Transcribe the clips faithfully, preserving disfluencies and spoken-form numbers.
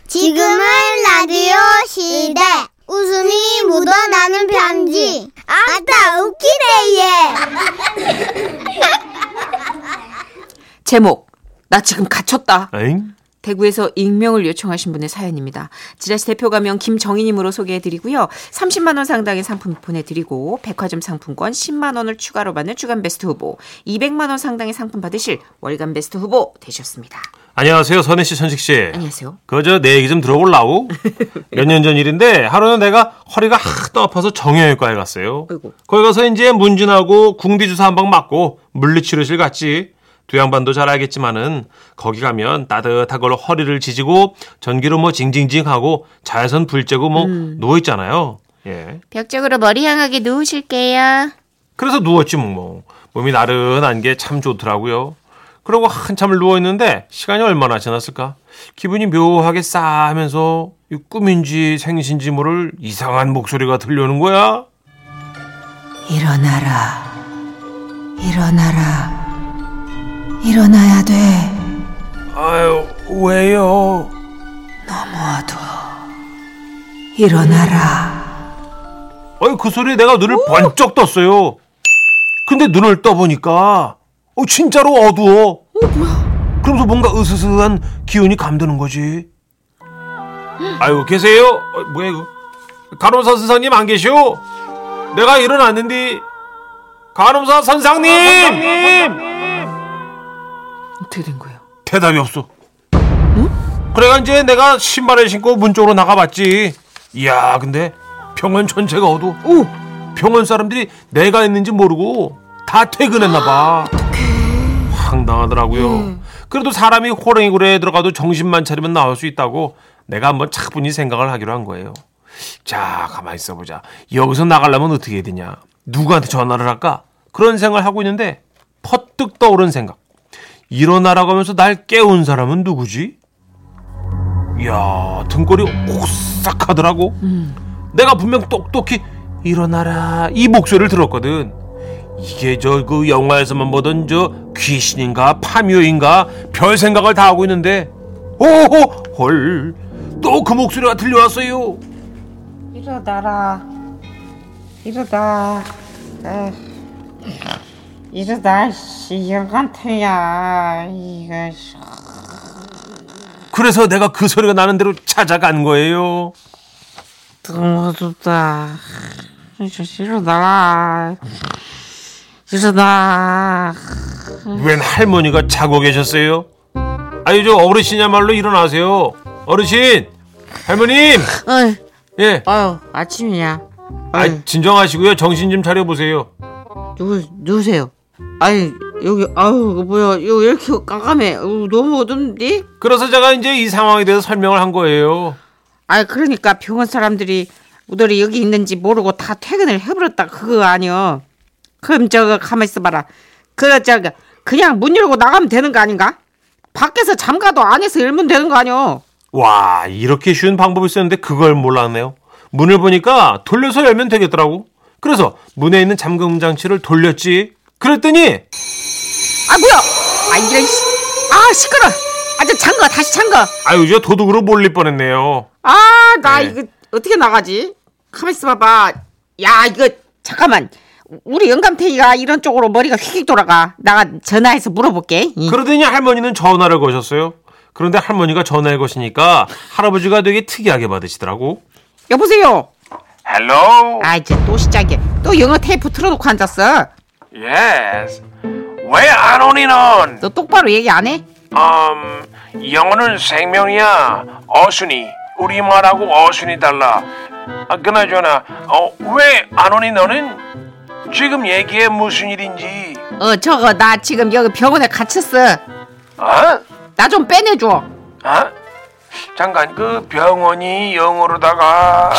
지금은 라디오 시대. 웃음이 묻어나는 편지. 아따 웃기네 얘. 제목, 나 지금 갇혔다. 에잉? 대구에서 익명을 요청하신 분의 사연입니다. 지라시 대표 가명 김정희님으로 소개해드리고요. 삼십만 원 상당의 상품 보내드리고 백화점 상품권 십만 원을 추가로 받는 주간 베스트 후보, 이백만 원 상당의 상품 받으실 월간 베스트 후보 되셨습니다. 안녕하세요, 선혜씨, 천식씨. 안녕하세요. 그저 내 얘기 좀 들어볼라우? 몇 년 전 일인데 하루는 내가 허리가 하도 아파서 정형외과에 갔어요. 아이고. 거기 가서 이제 문진하고 궁디주사 한 방 맞고 물리치료실 갔지. 두 양반도 잘 알겠지만은 거기 가면 따뜻한 걸로 허리를 지지고 전기로 뭐 징징징하고 자외선 불 쬐고 뭐 음. 누워있잖아요. 예. 벽 쪽으로 머리 향하게 누우실게요. 그래서 누웠지 뭐. 몸이 나른한 게 참 좋더라고요. 그러고 한참을 누워있는데 시간이 얼마나 지났을까? 기분이 묘하게 싸하면서 꿈인지 생신지 모를 이상한 목소리가 들려오는 거야. 일어나라. 일어나라. 일어나야 돼. 아유, 왜요? 너무 어두워. 일어나라. 아유, 그 소리에 내가 눈을 오! 번쩍 떴어요. 근데 눈을 떠보니까 어, 진짜로 어두워. 어, 뭐야? 그러면서 뭔가 으스스한 기운이 감도는 거지. 아유, 계세요? 어, 뭐야 이거? 간호사 선생님 안 계시오? 내가 일어났는데. 간호사 선생님! 선생님! 어떻게 된 거예요? 대답이 없어. 응? 그래가 이제 내가 신발을 신고 문 쪽으로 나가봤지. 이야, 근데 병원 전체가 어두워. 오! 병원 사람들이 내가 있는지 모르고 다 퇴근했나 봐. 황당하더라고요. 음. 그래도 사람이 호랭이굴에 들어가도 정신만 차리면 나올 수 있다고 내가 한번 차분히 생각을 하기로 한 거예요. 자, 가만히 있어보자. 여기서 나가려면 어떻게 해야 되냐? 누구한테 전화를 할까? 그런 생각을 하고 있는데 퍼뜩 떠오른 생각. 일어나라고 하면서 날 깨운 사람은 누구지? 이야, 등골이 오싹하더라고. 음. 내가 분명 똑똑히 일어나라 이 목소리를 들었거든. 이게 저 그 영화에서만 보던 저 귀신인가 파묘인가 별 생각을 다 하고 있는데 오호 헐 또 그 목소리가 들려왔어요. 일어나라. 일어나. 에. 이러다 씨 영감태야 이거. 그래서 내가 그 소리가 나는 대로 찾아간 거예요. 너무 어둡다. 일어나라. 일어나. 웬 할머니가 자고 계셨어요? 아유, 저 어르신이야말로 일어나세요. 어르신, 할머님. 어이. 예. 아유, 아침이야. 아, 진정하시고요. 정신 좀 차려보세요. 누구 누구세요? 아니 여기 아유 뭐야 이거 이렇게 깜깜해. 아유, 너무 어둡니? 그래서 제가 이제 이 상황에 대해서 설명을 한 거예요. 아 그러니까 병원 사람들이 우리들이 여기 있는지 모르고 다 퇴근을 해버렸다 그거 아니여. 그럼 저거 가만 있어봐라. 그 저거 그냥 문 열고 나가면 되는 거 아닌가? 밖에서 잠가도 안에서 열면 되는 거 아니여. 와, 이렇게 쉬운 방법이 있었는데 그걸 몰랐네요. 문을 보니까 돌려서 열면 되겠더라고. 그래서 문에 있는 잠금 장치를 돌렸지. 그랬더니 아 뭐야? 아 이런 아 시끄러. 아저 잠가 다시 잠가. 아유, 저 도둑으로 몰릴 뻔했네요. 아 나 네. 이거 어떻게 나가지? 가만 있어봐봐. 야 이거 잠깐만. 우리 영감탱이가 이런 쪽으로 머리가 휙 돌아가. 나가 전화해서 물어볼게. 그러더니 할머니는 전화를 거셨어요. 그런데 할머니가 전화를 거시니까 할아버지가 되게 특이하게 받으시더라고. 여보세요. 헬로. 아 이제 또 시작이야. 또 영어 테이프 틀어놓고 앉았어. 예스. 왜 안 오니 넌? 너 똑바로 얘기 안 해? 음, 영어는 생명이야. 어순이 우리말하고 어순이 달라. 아, 그나저나 어, 왜 안 오니 너는? 지금 얘기해 무슨 일인지. 어 저거 나 지금 여기 병원에 갇혔어. 어? 나 좀 빼내줘. 어? 잠깐 그 병원이 영어로다가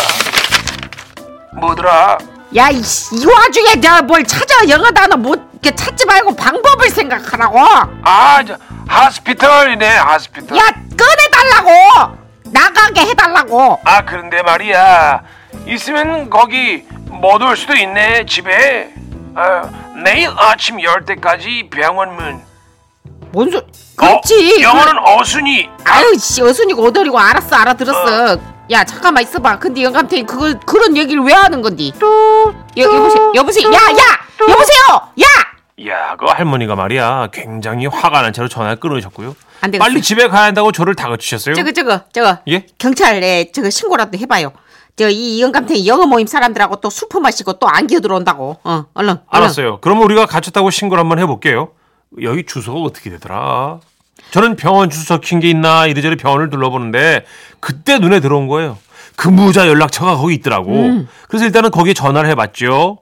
뭐더라? 야, 이, 이 와중에 내가 뭘 찾아. 영어 단어 못 이렇게 찾지 말고 방법을 생각하라고. 아, 저 하스피털이네, 하스피털. 야, 꺼내달라고. 나가게 해달라고. 아, 그런데 말이야. 있으면 거기 못 올 수도 있네, 집에. 아, 내일 아침 열 때까지 병원 문. 뭔 소리? 그렇지. 어? 영어는 어순이. 아유 씨 어순이고 오더리고 알았어 알아들었어. 어. 야 잠깐만 있어봐. 근데 영감탱이 그걸 그런 얘기를 왜 하는 건디? 여, 여보세요 여보세요 야야 여보세요 야. 야, 그 할머니가 말이야 굉장히 화가 난 채로 전화를 끊으셨고요. 안 되겠어. 빨리 집에 가야 한다고 저를 다그치셨어요. 저거 저거 저거 예? 경찰에 저거 신고라도 해봐요. 저 이 영감탱이 영어 모임 사람들하고 또 술 마시고 또 안 기어들어온다고. 어 얼른 얼른. 알았어요. 그럼 우리가 갇혔다고 신고를 한번 해볼게요. 여기 주소가 어떻게 되더라? 저는 병원 주소 적힌 게 있나 이리저리 병원을 둘러보는데 그때 눈에 들어온 거예요. 근무자 연락처가 거기 있더라고. 음. 그래서 일단은 거기에 전화를 해봤죠.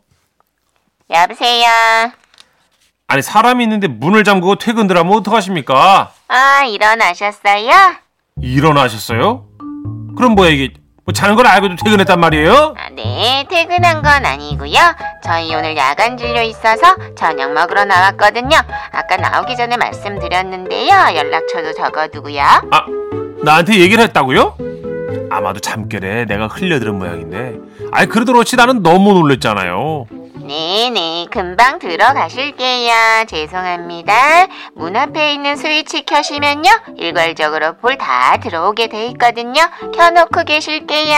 여보세요. 아니 사람이 있는데 문을 잠그고 퇴근들 하면 어떡하십니까? 아 일어나셨어요? 일어나셨어요? 그럼 뭐야 이게 뭐 자는 걸 알고도 퇴근했단 말이에요? 아, 네 퇴근한 건 아니고요. 저희 오늘 야간 진료 있어서 저녁 먹으러 나왔거든요. 아까 나오기 전에 말씀드렸는데요. 연락처도 적어두고요. 아 나한테 얘기를 했다고요? 아마도 잠결에 내가 흘려들은 모양인데 아이 그래도 그렇지 나는 너무 놀랬잖아요. 네네 금방 들어가실게요. 죄송합니다. 문 앞에 있는 스위치 켜시면요 일괄적으로 불 다 들어오게 돼 있거든요. 켜놓고 계실게요.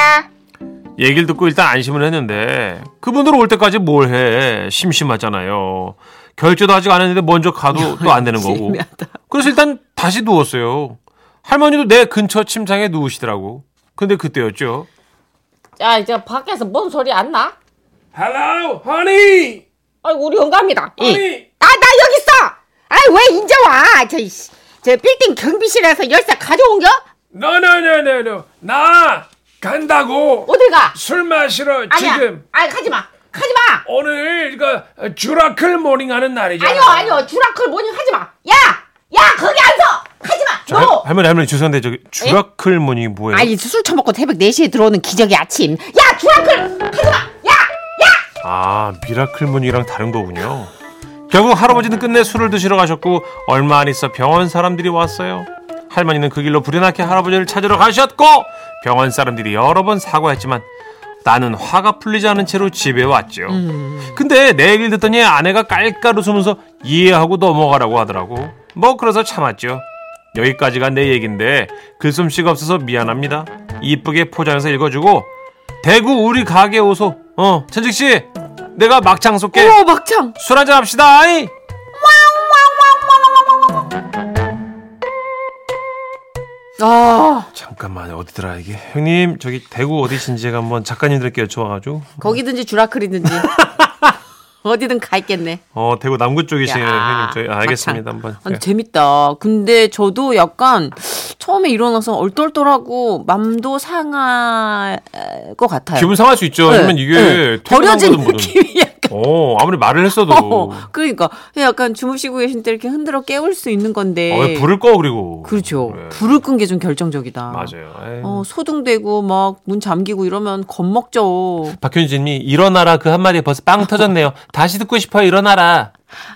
얘기를 듣고 일단 안심을 했는데 그분들 올 때까지 뭘 해. 심심하잖아요. 결제도 아직 안 했는데 먼저 가도 또 안 되는 거고. 그래서 일단 다시 누웠어요. 할머니도 내 근처 침상에 누우시더라고. 근데 그때였죠. 야 이제 밖에서 뭔 소리 안 나? Hello, honey. 아이고 우리 영감이다. honey. 아 나 여기 있어. 아이 왜 인제 와? 저, 저 빌딩 경비실에서 열쇠 가져온겨? No, no, no, no, no. 나 간다고. 어딜 가? 술 마시러 아니야. 지금. 아니 가지마. 가지마. 오늘 그 주라클 모닝 하는 날이잖아. 아니요 아니요 주라클 모닝 하지마. 야! 야 거기 안 서. 하지마. 할, 너. 할머니 할머니 죄송한데 저기 주라클 모닝이 뭐예요? 아니 술 처먹고 새벽 네 시에 들어오는 기적의 아침. 야 주라클 하지마. 야! 야! 아 미라클 모닝이랑 다른 거군요. 결국 할아버지는 끝내 술을 드시러 가셨고 얼마 안 있어 병원 사람들이 왔어요. 할머니는 그 길로 불현하게 할아버지를 찾으러 가셨고 병원 사람들이 여러 번 사과했지만 나는 화가 풀리지 않은 채로 집에 왔죠. 음. 근데 내 얘기를 듣더니 아내가 깔깔 웃으면서 이해하고 넘어가라고 하더라고. 뭐 그래서 참았죠. 여기까지가 내 얘긴데 글솜씨가 없어서 미안합니다. 이쁘게 포장해서 읽어주고 대구 우리 가게 오소. 어 천직씨 내가 막창 쏠게. 오 막창. 술 한잔 합시다. 아이. 아 잠깐만 어디더라 이게. 형님 저기 대구 어디신지 제가 한번 작가님들께 여쭤봐가지고. 거기든지 주라클이든지 어디든 가 있겠네. 어 대구 남구 쪽이시네요 형님. 저희 아, 알겠습니다. 막창. 한번. 아니, 재밌다. 근데 저도 약간 처음에 일어나서 얼떨떨하고 맘도 상할 것 같아요. 기분 상할 수 있죠. 네. 왜냐면 이게 네. 버려진 뭐든. 느낌이 약간. 어 아무리 말을 했어도. 어, 그러니까 약간 주무시고 계신 때 이렇게 흔들어 깨울 수 있는 건데. 어, 왜 불을 꺼 그리고. 그렇죠. 네. 불을 끈 게 좀 결정적이다. 맞아요. 에이. 어, 소등되고 막 문 잠기고 이러면 겁먹죠. 박현진님이 일어나라 그 한마디에 벌써 빵 터졌네요. 다시 듣고 싶어요. 일어나라.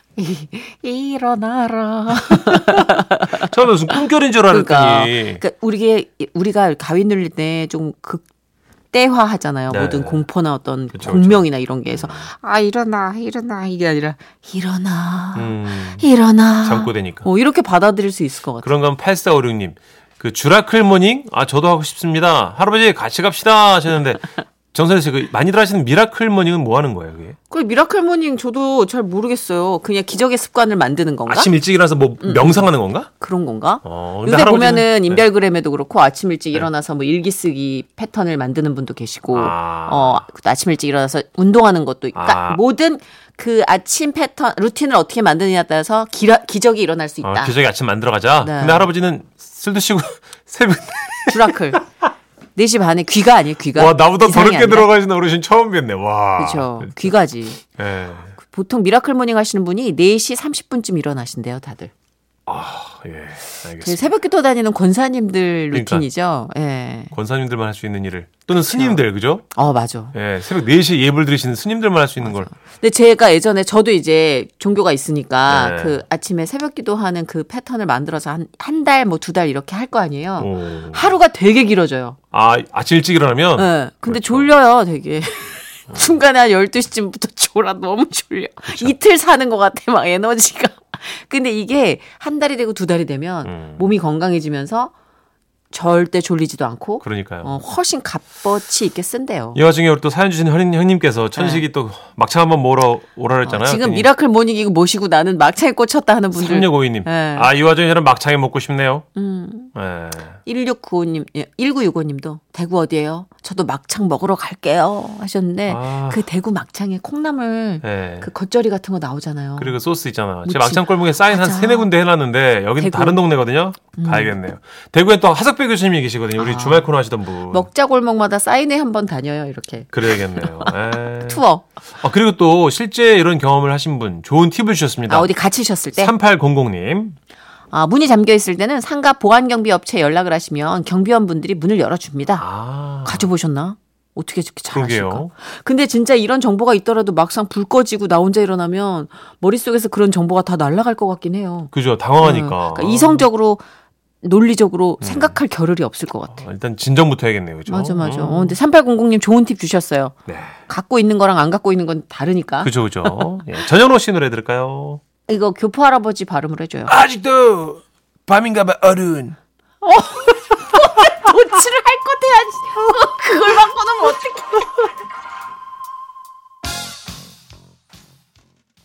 일어나라. 처음에 무슨 꿈결인 줄 알았더니. 그러니까, 그러니까 우리가 우리가 가위 눌릴 때 좀 극대화 하잖아요. 네. 모든 공포나 어떤 그쵸, 공명이나 이런 게 해서 아 일어나 일어나 이게 아니라 일어나 음, 일어나 잠꼬대니까. 어, 이렇게 받아들일 수 있을 것 같아요. 그런 건 팔사오육님. 그 주라클 모닝? 아 저도 하고 싶습니다. 할아버지 같이 갑시다 하셨는데 정선희 씨 그 많이들 하시는 미라클 모닝은 뭐 하는 거예요 그게? 그 미라클 모닝 저도 잘 모르겠어요. 그냥 기적의 습관을 만드는 건가? 아침 일찍 일어나서 뭐 음. 명상하는 건가? 그런 건가? 어, 근데 요새 할아버지는- 보면은 네. 인별그램에도 그렇고 아침 일찍 네. 일어나서 뭐 일기 쓰기 패턴을 만드는 분도 계시고 아. 어 아침 일찍 일어나서 운동하는 것도 있고 그러니까 아. 모든 그 아침 패턴 루틴을 어떻게 만드느냐에 따라서 기라, 기적이 일어날 수 있다. 어, 기저귀 아침 만들어 가자. 네. 근데 할아버지는 술 드시고 새벽 주라클 네 시 반에 귀가 아니에요 귀가. 와 나보다 더 기상이 늦게 아니라? 들어가시는 어르신 처음 뵀네. 와. 그렇죠. 귀가지. 예. 보통 미라클 모닝 하시는 분이 네 시 삼십 분쯤 일어나신대요 다들. 예. 그 알겠습니다. 새벽기도 다니는 권사님들 그러니까. 루틴이죠. 예. 권사님들만 할 수 있는 일을 또는 스님들 그죠? 어 맞아. 예. 새벽 네 시에 예불 드리시는 스님들만 할 수 있는 걸. 근데 제가 예전에 저도 이제 종교가 있으니까 네. 그 아침에 새벽기도 하는 그 패턴을 만들어서 한 한 달 뭐 두 달 이렇게 할 거 아니에요. 오. 하루가 되게 길어져요. 아 아침 일찍 일어나면. 네. 근데 그렇죠. 졸려요, 되게. 중간에 한 열두 시쯤부터 졸아 너무 졸려. 이틀 사는 것 같아, 막 에너지가. 근데 이게 한 달이 되고 두 달이 되면 음. 몸이 건강해지면서 절대 졸리지도 않고 그러니까요. 어, 훨씬 값어치 있게 쓴대요. 이 와중에 우리 또 사연 주신 형님, 형님께서 천식이 네. 또 막창 한번 먹으러 오라 그랬잖아요. 어, 지금 그랬더니 미라클 모닝 이거 모시고 나는 막창에 꽂혔다 하는 분들. 삼육오이 님. 네. 아, 이 와중에 저는 막창이 먹고 싶네요. 음. 네. 일육구오 님, 일구육오 님도 대구 어디예요? 저도 막창 먹으러 갈게요 하셨는데 아. 그 대구 막창에 콩나물 네. 그 겉절이 같은 거 나오잖아요. 그리고 소스 있잖아. 제 무침. 막창 골목에 사인 한 맞아. 세네 군데 해놨는데 여기는 대구. 다른 동네거든요. 가야겠네요. 대구에 또 하석배 교수님이 계시거든요. 우리 아. 주말 코너 하시던 분. 먹자 골목마다 사인회 한번 다녀요 이렇게. 그래야겠네요. 에. 투어. 아, 그리고 또 실제 이런 경험을 하신 분 좋은 팁을 주셨습니다. 아, 어디 갇히셨을 때? 삼팔공공 님. 아, 문이 잠겨 있을 때는 상가 보안경비 업체에 연락을 하시면 경비원분들이 문을 열어줍니다. 아. 가져보셨나? 어떻게 저렇게 잘하실까? 그러게요. 근데 진짜 이런 정보가 있더라도 막상 불 꺼지고 나 혼자 일어나면 머릿속에서 그런 정보가 다 날아갈 것 같긴 해요. 그죠. 당황하니까. 음, 그러니까 이성적으로 논리적으로 생각할 겨를이 없을 것 같아. 어, 일단 진정부터 해야겠네요. 그죠? 맞아, 맞아. 음. 어, 근데 삼팔공공 님 좋은 팁 주셨어요. 네. 갖고 있는 거랑 안 갖고 있는 건 다르니까. 그죠, 그죠. 예. 전현호 씨 노래 들을까요? 이거 교포 할아버지 발음을 해줘요. 아직도 밤인가봐 어른. 도치를 할 것 해야지.